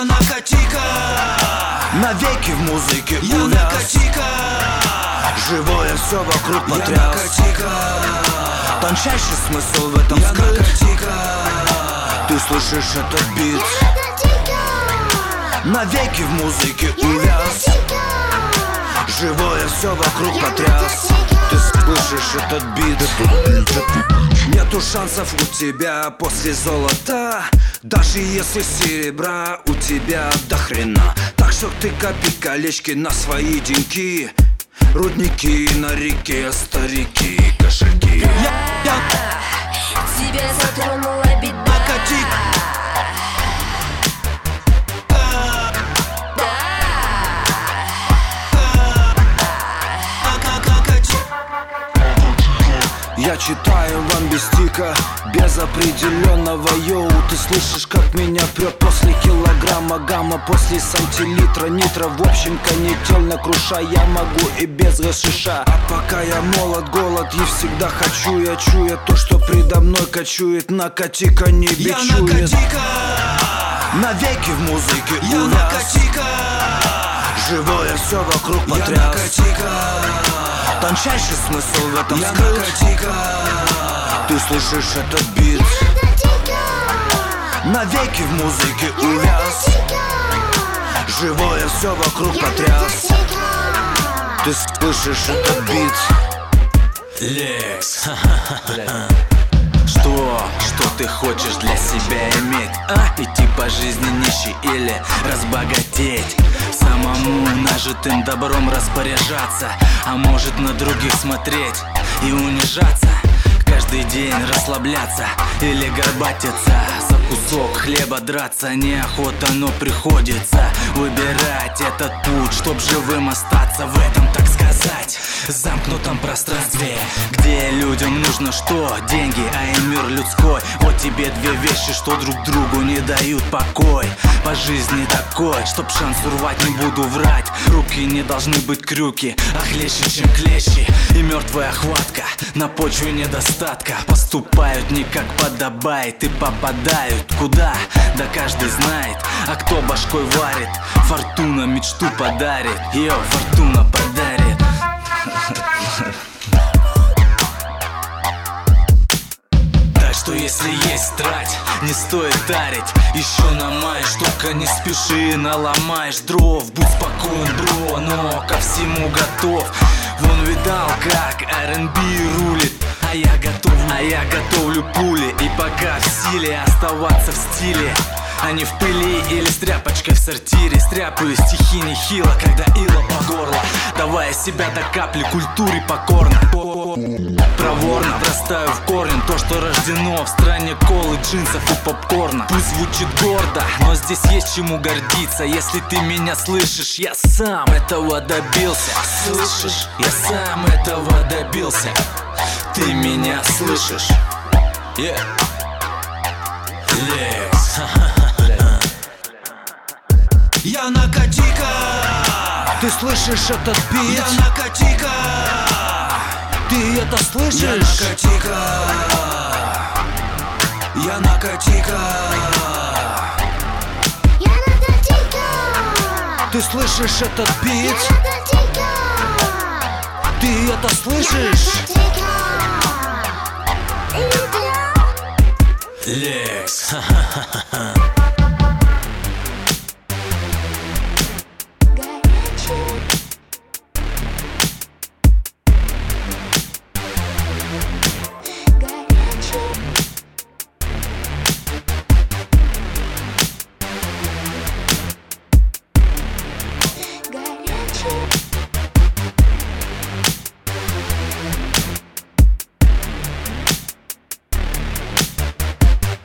наркотика, навеки в музыке я увяз. наркотика, Живое все вокруг я потряс. наркотика, Тончайший смысл в этом я скрыт. наркотика, Ты слышишь этот бит, навеки в музыке увяз. Живое все вокруг потряс. Ты слышишь этот бит. Нету шансов у тебя после золота, даже если серебра у тебя до хрена. Так что ты копи колечки на свои деньги, рудники на реке, старики, кошельки. Тебя затронула беда. Я читаю вам без стика, без определенного йоу. Ты слышишь, как меня прет после килограмма гамма, после сантилитра нитро. В общем, канитель круша, я могу и без гашиша. А пока я молод, голод и всегда хочу. Я чую то, что предо мной кочует. Накати-ка, не бичует. Я наркотика, навеки в музыке я увяз. наркотика, Живое все вокруг я потряс. наркотика, Тончайший смысл в этом я скрыт. наркотика, Ты слышишь этот бит, навеки в музыке увяз. Живое все вокруг потряс. Ты слышишь этот бит. Лекс. Что ты хочешь для себя иметь? Идти по жизни нищий или разбогатеть? Самому нажитым добром распоряжаться, а может на других смотреть и унижаться? Каждый день расслабляться или горбатиться, за кусок хлеба драться неохота, но приходится выбирать этот путь, чтоб живым остаться в этом, так сказать, замкнутом пространстве, где людям нужно что? Деньги, а и мир людской. Вот тебе две вещи, что друг другу не дают покой. По жизни такой, чтоб шанс урвать, не буду врать. Руки не должны быть крюки, а хлеще, чем клещи. И мертвая хватка на почве недостатка. Поступают не как подобает и попадают куда? Да каждый знает, а кто башкой варит. Фортуна мечту подарит, ее фортуна подарит. Так что если есть, трать, не стоит тарить. Еще намаешь, только не спеши, наломаешь дров. Будь спокоен, бро, но ко всему готов. Вон видал, как R&B рулит, а я готовлю пули. И пока в силе оставаться в стиле, а не в пыли или с тряпочкой в сортире. Стряпаю стихи нехило, когда ила по горло, давая себя до капли культуре покорно. Проворно врастаю в корень то, что рождено в стране колы, джинсов и попкорна. Пусть звучит гордо, но здесь есть чему гордиться. Если ты меня слышишь, я сам этого добился. Слышишь, я сам этого добился. Ты меня слышишь? Yeah. Лекс. я наркотика, Ты слышишь этот бит? я наркотика, Ты это я слышишь? наркотика, я наркотика, Ты слышишь этот бит? Ты это слышишь? Лекс.